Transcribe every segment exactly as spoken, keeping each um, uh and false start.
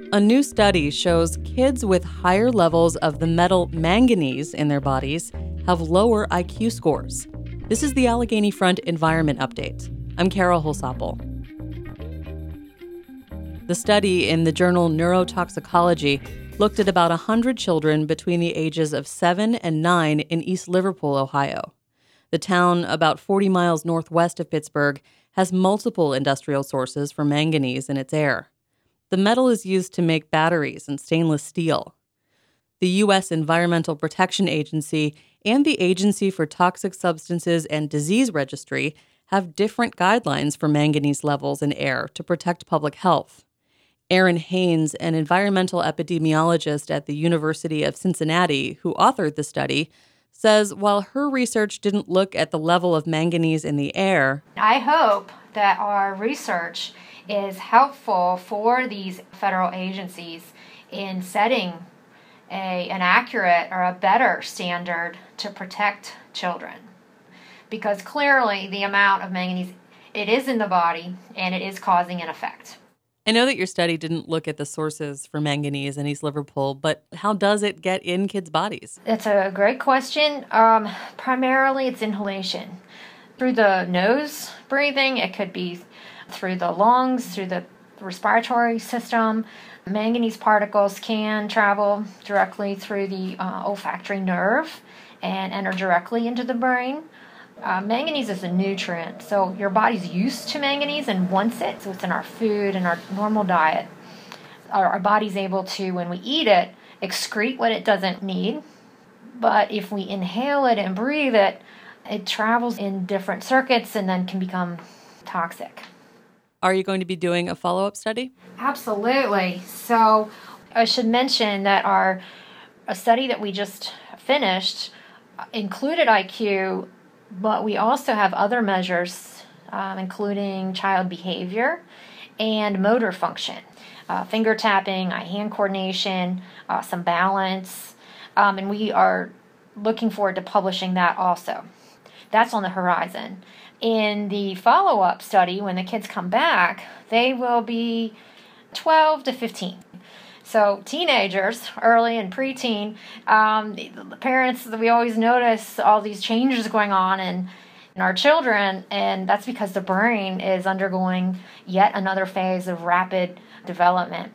A new study shows kids with higher levels of the metal manganese in their bodies have lower I Q scores. This is the Allegheny Front Environment Update. I'm Carol Holsapple. The study in the journal Neurotoxicology looked at about one hundred children between the ages of seven and nine in East Liverpool, Ohio. The town, about forty miles northwest of Pittsburgh, has multiple industrial sources for manganese in its air. The metal is used to make batteries and stainless steel. The U S Environmental Protection Agency and the Agency for Toxic Substances and Disease Registry have different guidelines for manganese levels in air to protect public health. Erin Haynes, an environmental epidemiologist at the University of Cincinnati who authored the study, says while her research didn't look at the level of manganese in the air, I hope that our research is helpful for these federal agencies in setting a, an accurate or a better standard to protect children. Because clearly the amount of manganese, it is in the body and it is causing an effect. I know that your study didn't look at the sources for manganese in East Liverpool, but how does it get in kids' bodies? That's a great question. Um, primarily it's inhalation. Through the nose breathing, it could be through the lungs, through the respiratory system. Manganese particles can travel directly through the uh, olfactory nerve and enter directly into the brain. Uh, manganese is a nutrient, so your body's used to manganese and wants it, so it's in our food and our normal diet. Our, our body's able to, when we eat it, excrete what it doesn't need, but if we inhale it and breathe it, it travels in different circuits and then can become toxic. Are you going to be doing a follow-up study? Absolutely. So I should mention that our a study that we just finished included I Q, but we also have other measures, um, including child behavior and motor function, uh, finger tapping, eye-hand coordination, uh, some balance, um, and we are looking forward to publishing that also. That's on the horizon. In the follow-up study, when the kids come back, they will be twelve to fifteen. So teenagers, early and preteen, um, the, the parents, we always notice all these changes going on in, in our children, and that's because the brain is undergoing yet another phase of rapid development.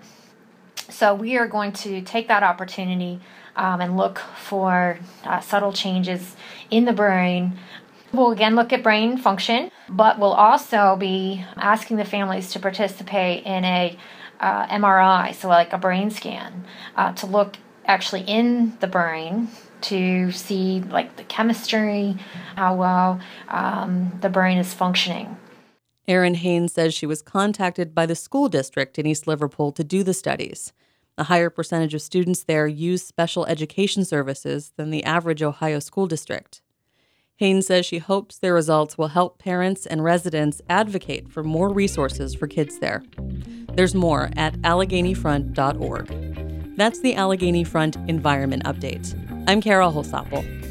So we are going to take that opportunity um, and look for uh, subtle changes in the brain. We'll again look at brain function, but we'll also be asking the families to participate in a uh, M R I, so like a brain scan, uh, to look actually in the brain to see like the chemistry, how well um, the brain is functioning. Erin Haynes says she was contacted by the school district in East Liverpool to do the studies. A higher percentage of students there use special education services than the average Ohio school district. Haynes says she hopes their results will help parents and residents advocate for more resources for kids there. There's more at allegheny front dot org. That's the Allegheny Front Environment Update. I'm Carol Holsapple.